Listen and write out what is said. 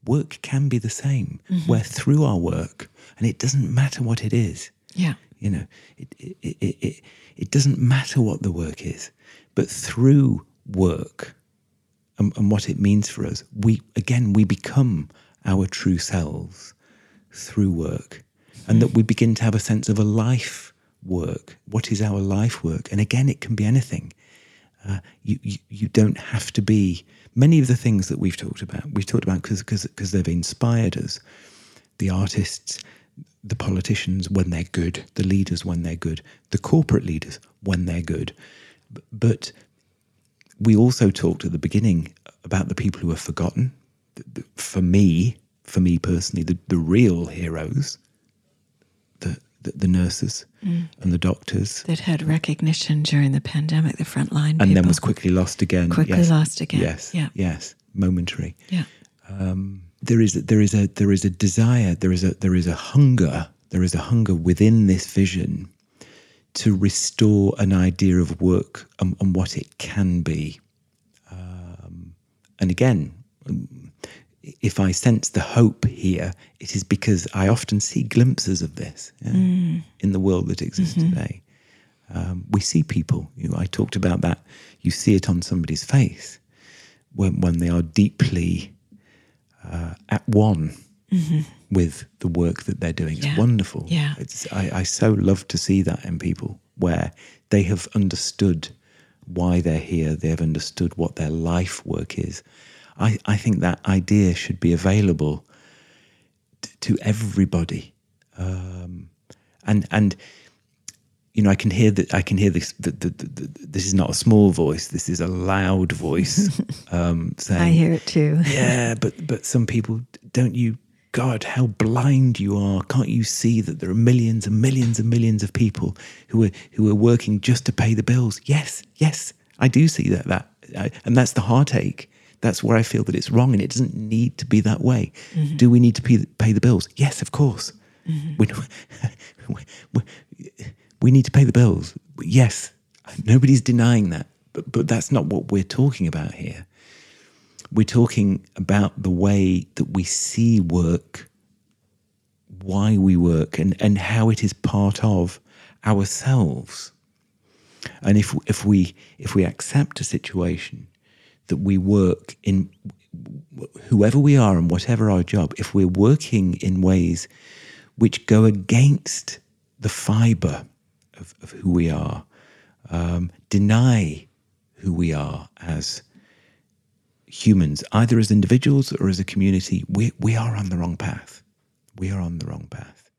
work can be the same, where through our work, and it doesn't matter what it is, you know, it doesn't matter what the work is, but through work and what it means for us, we become our true selves through work, and that we begin to have a sense of a life work. What is our life work? And again, it can be anything. You don't have to be many of the things that we've talked about because they've inspired us. The artists, the politicians when they're good, the leaders when they're good, the corporate leaders when they're good. But we also talked at the beginning about the people who are forgotten. For me personally, the real heroes, the nurses and the doctors. That had recognition during the pandemic, the frontline people. And then was quickly lost again. Lost again. Yes, momentary. Yeah. There is a desire, there is a hunger within this vision to restore an idea of work and what it can be. And again, if I sense the hope here, it is because I often see glimpses of this in the world that exists today. We see people, I talked about that, you see it on somebody's face when they are deeply at one with the work that they're doing. It's wonderful. Yeah. I so love to see that in people where they have understood why they're here, they have understood what their life work is. I think that idea should be available to everybody, and I can hear that. I can hear this. This is not a small voice. This is a loud voice saying, "I hear it too." Yeah, but some people, don't you? God, how blind you are! Can't you see that there are millions and millions and millions of people who are working just to pay the bills? Yes, I do see that, and that's the heartache. That's where I feel that it's wrong, and it doesn't need to be that way. Do we need to pay the bills? Yes, of course. We need to pay the bills. Yes, nobody's denying that. But that's not what we're talking about here. We're talking about the way that we see work, why we work, and how it is part of ourselves. And if we accept a situation that we work in, whoever we are and whatever our job, if we're working in ways which go against the fibre of who we are, deny who we are as humans, either as individuals or as a community, we are on the wrong path. We are on the wrong path.